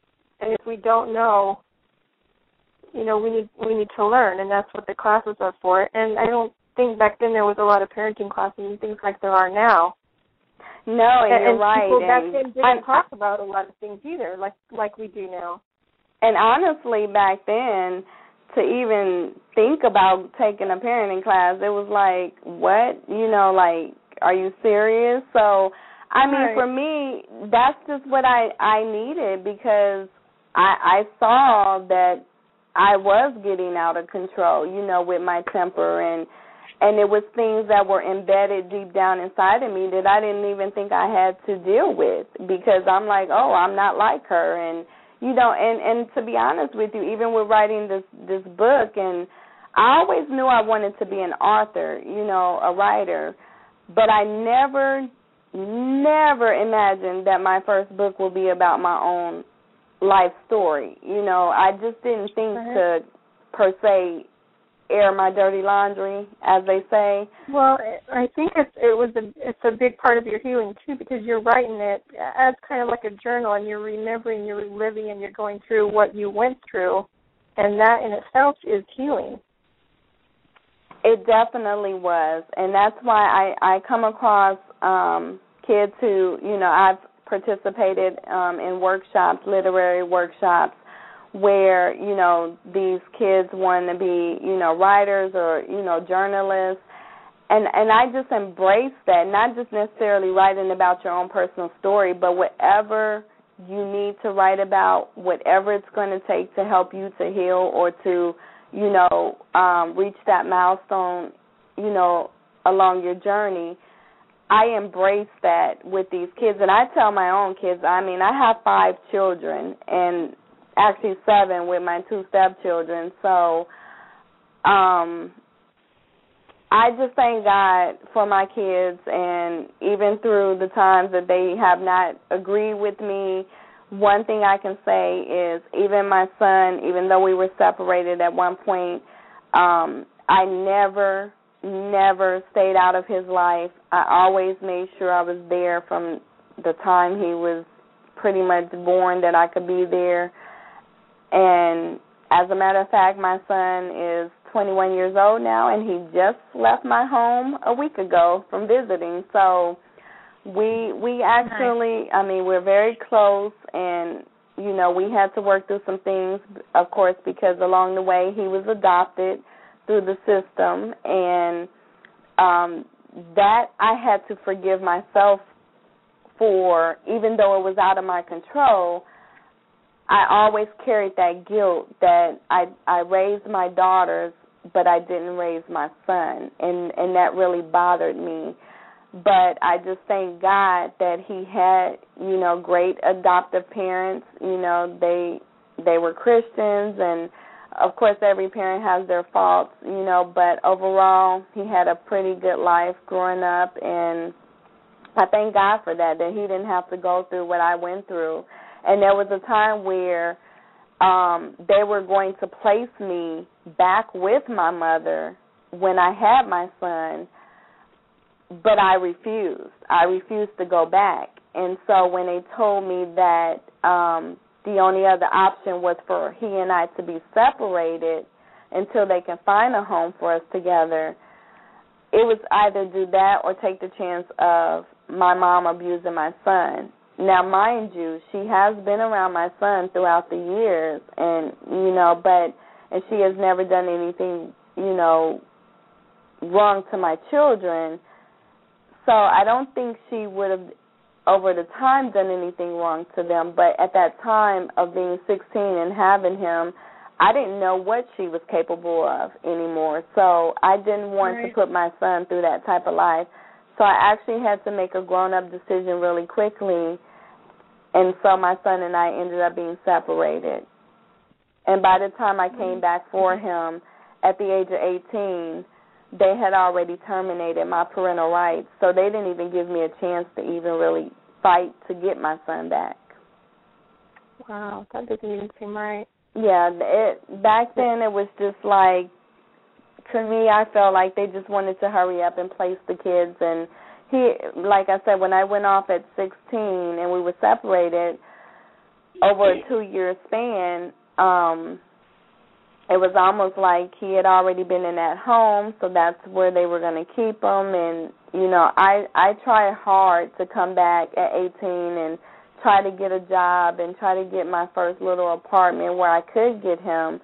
and if we don't know, you know, we need we need to learn, and that's what the classes are for. And I don't think back then there was a lot of parenting classes and things like there are now. No, and, and you're right. People back and then didn't I'm, talk about a lot of things either, like like we do now. And honestly, back then, to even think about taking a parenting class, it was like, what? You know, like, are you serious? So, I mean, right. for me, that's just what I, I needed, because I, I saw that I was getting out of control, you know, with my temper, and and it was things that were embedded deep down inside of me that I didn't even think I had to deal with, because I'm like, oh, I'm not like her, and you know, and, and to be honest with you, even with writing this this book, and I always knew I wanted to be an author, you know, a writer, but I never, never imagined that my first book would be about my own life story. You know, I just didn't think uh-huh. to, per se, air my dirty laundry, as they say. Well, I think it's, it was a, it's a big part of your healing, too, because you're writing it as kind of like a journal, and you're remembering, you're reliving, and you're going through what you went through, and that in itself is healing. It definitely was, and that's why I, I come across um, kids who, you know, I've participated um, in workshops, literary workshops, where, you know, these kids want to be, you know, writers or, you know, journalists. And and I just embrace that, not just necessarily writing about your own personal story, but whatever you need to write about, whatever it's going to take to help you to heal or to, you know, um, reach that milestone, you know, along your journey. I embrace that with these kids. And I tell my own kids, I mean, I have five children, and actually seven with my two stepchildren. So um, I just thank God for my kids, and even through the times that they have not agreed with me, one thing I can say is even my son, even though we were separated at one point, um, I never, never stayed out of his life. I always made sure I was there from the time he was pretty much born, that I could be there. And as a matter of fact, my son is twenty-one years old now, and he just left my home a week ago from visiting. So we we actually, I mean, we're very close, and, you know, we had to work through some things, of course, because along the way he was adopted through the system, and um, that I had to forgive myself for, even though it was out of my control. I always carried that guilt that I I raised my daughters, but I didn't raise my son, and, and that really bothered me. But I just thank God that he had, you know, great adoptive parents. You know, they they were Christians, and of course every parent has their faults, you know, but overall he had a pretty good life growing up, and I thank God for that, that he didn't have to go through what I went through. And there was a time where um, they were going to place me back with my mother when I had my son, but I refused. I refused to go back. And so when they told me that um, the only other option was for he and I to be separated until they can find a home for us together, it was either do that or take the chance of my mom abusing my son. Now, mind you, she has been around my son throughout the years, and, you know, but, and she has never done anything, you know, wrong to my children. So I don't think she would have, over the time, done anything wrong to them. But at that time of being sixteen and having him, I didn't know what she was capable of anymore. So I didn't want right. to put my son through that type of life. So I actually had to make a grown-up decision really quickly, and so my son and I ended up being separated. And by the time I came back for him at the age of eighteen, they had already terminated my parental rights, so they didn't even give me a chance to even really fight to get my son back. Wow, that doesn't even seem right. Yeah, it, back then it was just like, to me, I felt like they just wanted to hurry up and place the kids. And he, like I said, when I went off at sixteen and we were separated, over a two-year span, um, it was almost like he had already been in that home, so that's where they were going to keep him. And, you know, I, I tried hard to come back at eighteen and try to get a job and try to get my first little apartment where I could get him.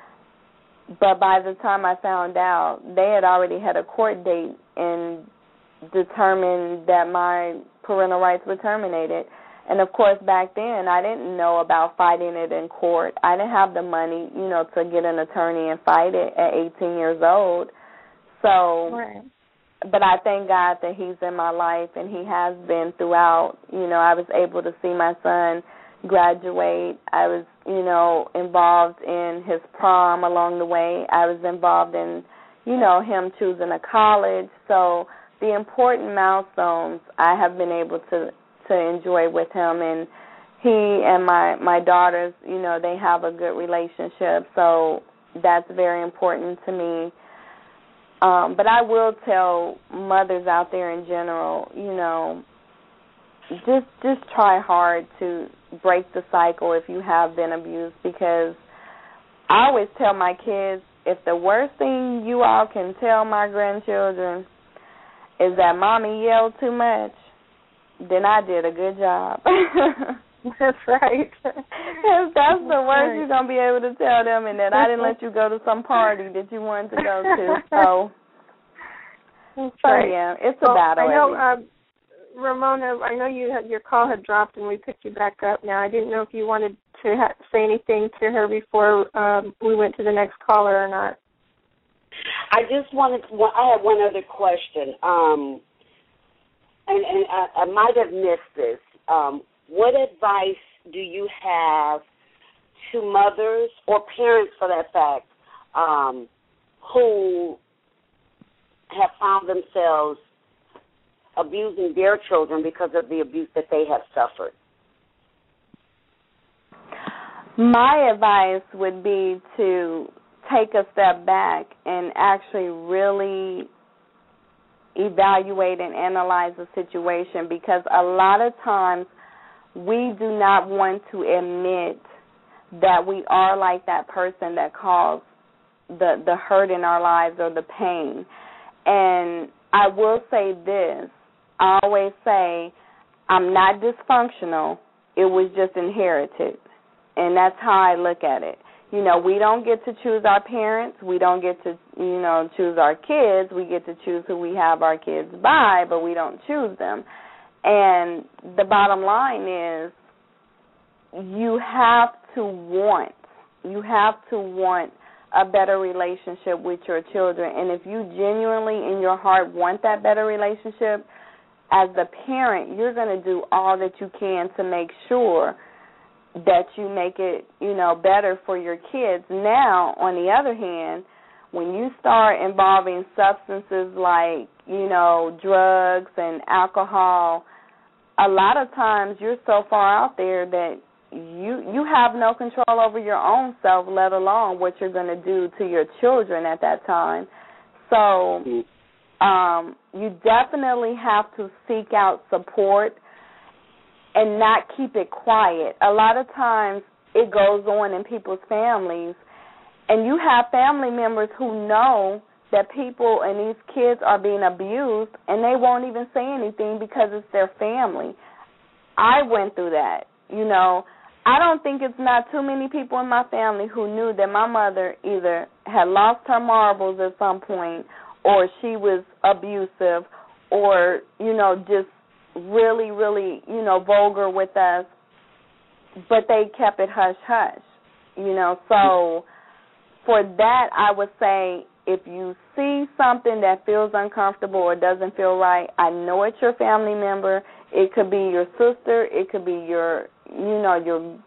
But by the time I found out, they had already had a court date and determined that my parental rights were terminated. And, of course, back then I didn't know about fighting it in court. I didn't have the money, you know, to get an attorney and fight it at eighteen years old. So, right. But I thank God that he's in my life, and he has been throughout. You know, I was able to see my son graduate. I was, you know, involved in his prom along the way. I was involved in, you know, him choosing a college. So the important milestones I have been able to, to enjoy with him. And he and my, my daughters, you know, they have a good relationship. So that's very important to me. Um, but I will tell mothers out there in general, you know, just just try hard to break the cycle if you have been abused, because I always tell my kids, if the worst thing you all can tell my grandchildren is that mommy yelled too much, then I did a good job. That's right. If that's the worst right. you're going to be able to tell them, and that I didn't let you go to some party that you wanted to go to. So, that's so right. yeah, it's well, a battle. I know, uh, Ramona, I know you had, your call had dropped and we picked you back up now. I didn't know if you wanted to ha- say anything to her before um, we went to the next caller or not. I just wanted to, well, I have one other question, um, and, and I, I might have missed this. Um, What advice do you have to mothers or parents, for that fact, um, who have found themselves abusing their children because of the abuse that they have suffered? My advice would be to take a step back and actually really evaluate and analyze the situation, because a lot of times we do not want to admit that we are like that person that caused the, the hurt in our lives or the pain. And I will say this. I always say I'm not dysfunctional. It was just inherited. And that's how I look at it. You know, we don't get to choose our parents. We don't get to, you know, choose our kids. We get to choose who we have our kids by, but we don't choose them. And the bottom line is you have to want, you have to want a better relationship with your children. And if you genuinely in your heart want that better relationship, as the parent, you're going to do all that you can to make sure that you make it, you know, better for your kids. Now, on the other hand, when you start involving substances like, you know, drugs and alcohol, a lot of times you're so far out there that you you have no control over your own self, let alone what you're going to do to your children at that time. So um, you definitely have to seek out support and not keep it quiet. A lot of times it goes on in people's families, and you have family members who know that people and these kids are being abused, and they won't even say anything because it's their family. I went through that. You know, I don't think it's not too many people in my family who knew that my mother either had lost her marbles at some point, or she was abusive, or, you know, just really, really, you know, vulgar with us, but they kept it hush-hush, you know. So for that, I would say if you see something that feels uncomfortable or doesn't feel right, I know it's your family member. It could be your sister. It could be your, you know, your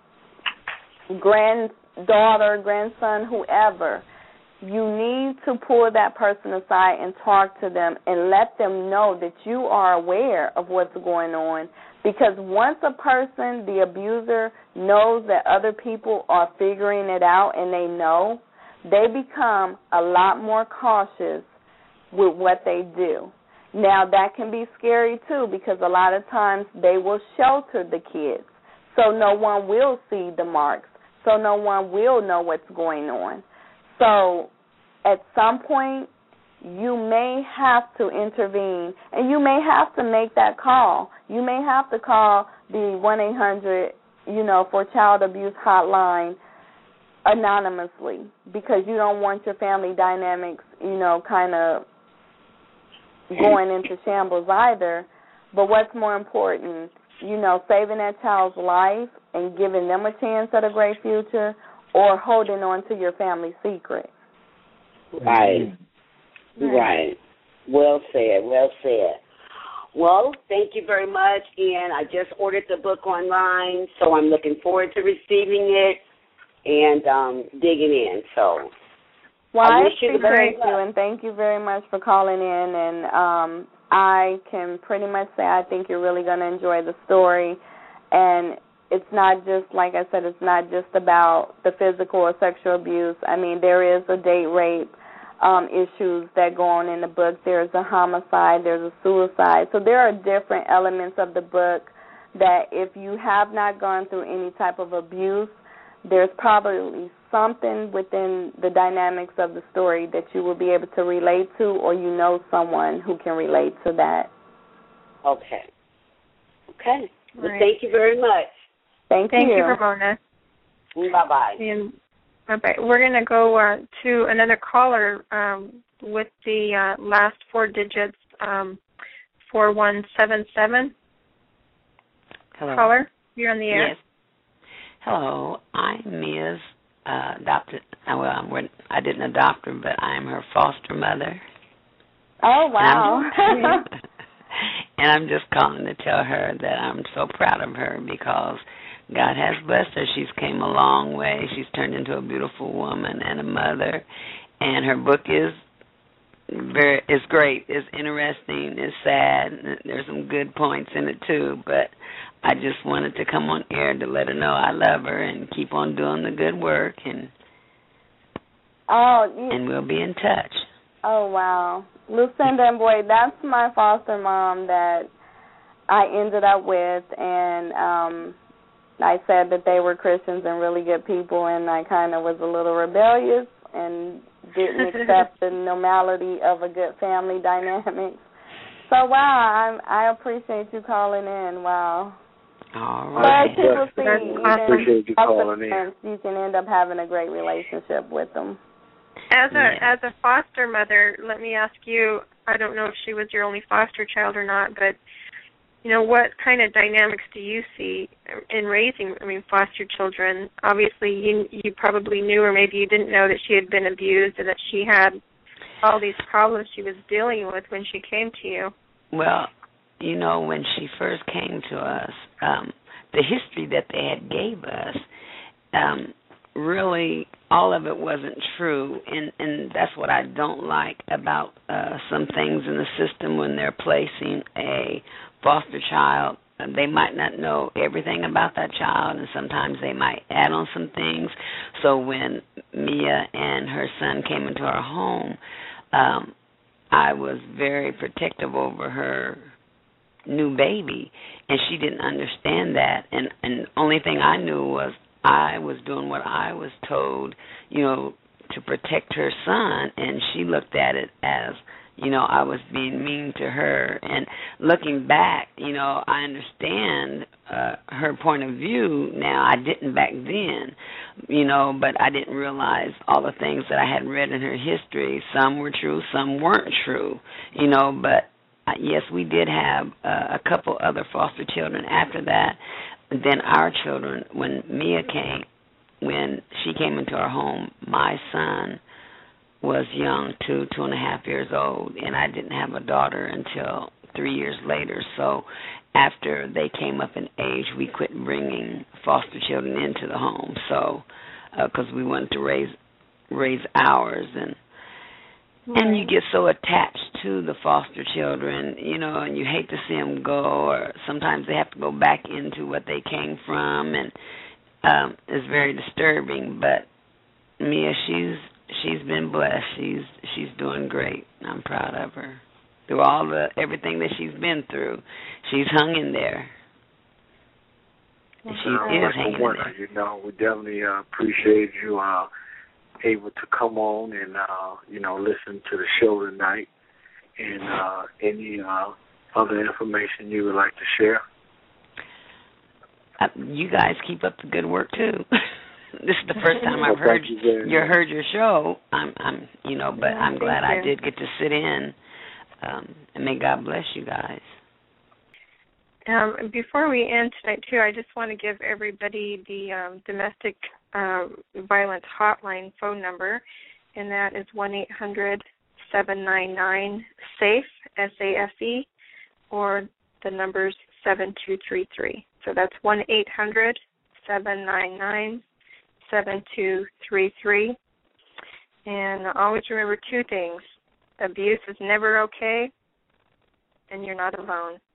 granddaughter, grandson, whoever. You need to pull that person aside and talk to them and let them know that you are aware of what's going on. Because once a person, the abuser, knows that other people are figuring it out and they know, they become a lot more cautious with what they do. Now, that can be scary, too, because a lot of times they will shelter the kids. so no one will see the marks, so no one will know what's going on. So at some point, you may have to intervene, and you may have to make that call. You may have to call the one eight hundred, you know, for child abuse hotline anonymously, because you don't want your family dynamics, you know, kind of going into shambles either. But what's more important, you know, saving that child's life and giving them a chance at a great future, or holding on to your family secret? Right. Right. Well said. Well said. Well, thank you very much. And I just ordered the book online, so I'm looking forward to receiving it and um, digging in. So, well, I I wish you the appreciate best. you, and thank you very much for calling in. And um, I can pretty much say I think you're really going to enjoy the story. And it's not just, like I said, it's not just about the physical or sexual abuse. I mean, there is a date rape um, issues that go on in the book. There's a homicide. There's a suicide. So there are different elements of the book that if you have not gone through any type of abuse, there's probably something within the dynamics of the story that you will be able to relate to, or you know someone who can relate to that. Okay. Okay. Well, Right. thank you very much. Thank, Thank you. you, Ramona. Bye-bye. And bye-bye. We're going to go uh, to another caller um, with the uh, last four digits, um, four one seven seven. Hello. Caller, you're on the air. Yes. Hello. I'm Mia's uh, adopted. Uh, well, I'm, I didn't adopt her, but I'm her foster mother. Oh, wow. And I'm, and I'm just calling to tell her that I'm so proud of her because God has blessed her. She's came a long way. She's turned into a beautiful woman and a mother. And her book is very, it's great. It's interesting. It's sad. There's some good points in it, too. But I just wanted to come on air to let her know I love her and keep on doing the good work. And, oh, you, and we'll be in touch. Oh, wow. Lucinda and Boyd, that's my foster mom that I ended up with, and um, I said that they were Christians and really good people, and I kind of was a little rebellious and didn't accept the normality of a good family dynamic. So, wow, I, I appreciate you calling in. Wow. All right. But people see, That's even appreciate you calling in. friends, you can end up having a great relationship with them. As a Yeah. as a foster mother, let me ask you, I don't know if she was your only foster child or not, but you know, what kind of dynamics do you see in raising, I mean, foster children? Obviously, you you probably knew, or maybe you didn't know, that she had been abused and that she had all these problems she was dealing with when she came to you. Well, you know, when she first came to us, um, the history that they had gave us, um, really all of it wasn't true, and, and that's what I don't like about uh, some things in the system when they're placing a foster child. They might not know everything about that child, and sometimes they might add on some things. So when Mia and her son came into our home, um, I was very protective over her new baby, and she didn't understand that. And and the only thing I knew was I was doing what I was told, you know, to protect her son, and she looked at it as, you know, I was being mean to her. And looking back, you know, I understand uh, her point of view now. I didn't back then, you know, but I didn't realize all the things that I had read in her history. Some were true, some weren't true, you know, but uh, yes, we did have uh, a couple other foster children after that. Then our children, when Mia came, when she came into our home, my son was young, two, two and a half years old, and I didn't have a daughter until three years later. So after they came up in age, we quit bringing foster children into the home. So because uh, we wanted to raise raise ours, and and you get so attached to the foster children, you know, and you hate to see them go, or sometimes they have to go back into what they came from, and um, it's very disturbing. But Mia, she's she's been blessed. She's she's doing great. I'm proud of her. Through all the everything that she's been through, she's hung in there. And she uh, is like hanging a winner, there. you know. We definitely uh, appreciate you uh, able to come on and, uh, you know, listen to the show tonight. And uh, any uh, other information you would like to share? Uh, you guys keep up the good work too. This is the first time well, I've heard you you heard your show. I'm, I'm, you know, but Yeah, I'm glad you. I did get to sit in. Um, and may God bless you guys. Um, before we end tonight, too, I just want to give everybody the um, domestic um, violence hotline phone number, and that is one eight hundred seven nine nine SAFE, S A F E, or the number's seven two three three. So that's one eight hundred seven nine nine seven two three three. And always remember two things. Abuse is never okay, and you're not alone.